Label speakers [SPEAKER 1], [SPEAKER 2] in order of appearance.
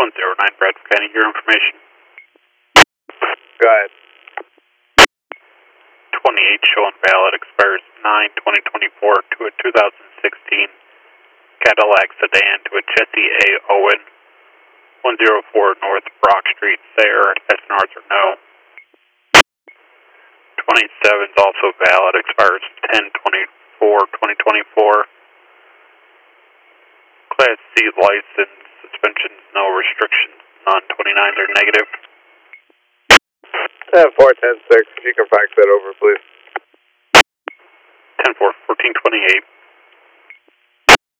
[SPEAKER 1] 109 Bradford County, your information.
[SPEAKER 2] Go ahead.
[SPEAKER 1] 28 showing valid, expires 9/2024 to a 2016 Cadillac sedan to a Jesse A. Owen, 104 North Brock Street, Sayre. SNRs are no. 27 is also valid, expires 10/24/2024. Class C license, suspensions, no restrictions, none. 29s are negative.
[SPEAKER 2] 10-4, 10-6, if you can fax that over, please.
[SPEAKER 1] 10-4, 1428.